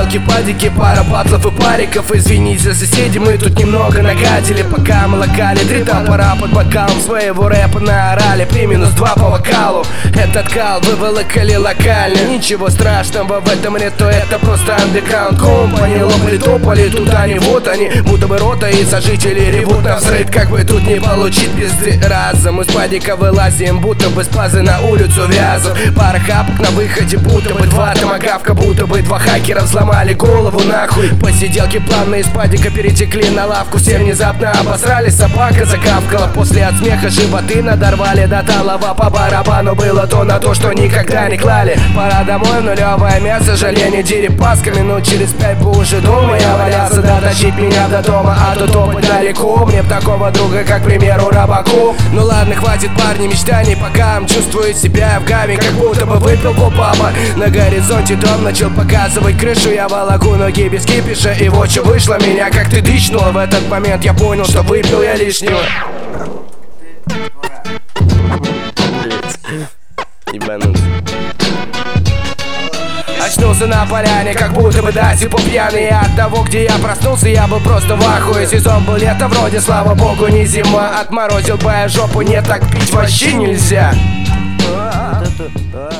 посиделки, падики, пара батлов и париков. Извините, соседи, мы тут немного нагадили, пока мы локали. 3 топора под бокалом своего рэпа наорали. При -2 по вокалу. Этот кал выволокали локально. Ничего страшного в этом нету, это просто андеграунд компани. Лопали, топали, тут они, вот они. Будто бы рота и сожители ревут на взрыв. Как бы тут не получить пизды разом. Мы с падика вылазим, будто бы с пазы на улицу вязов. Пара хапок на выходе, будто бы 2 томагавка. Будто бы 2 хакера взломали голову нахуй. Посиделки плавно из падика перетекли на лавку. Все внезапно обосрались, собака закавкала. После от смеха животы надорвали до талого. По барабану было то на то, что никогда не клали. Пора домой, нулевое мясо, жаление дерипаска. Минут через 5 бы уже дома я валялся. Дотащить меня до дома, а то топать далеко. Мне б такого друга, как, к примеру, Рабаку. Ну ладно, хватит, парни, мечтаний пока. Чувствую себя в гамме, как будто бы выпил попапа. На горизонте дом начал показывать крышу. Я волоку ноги без кипиша, и вот что вышло. Меня как ты дичнула. В этот момент я понял, что выпил я лишнего. Ебануть. Очнулся на поляне, как будто бы до сих пор пьяный. И от того, где я проснулся, я был просто в ахуе. Сезон был лето, вроде, слава богу, не зима. Отморозил бы я жопу, не так пить вообще нельзя.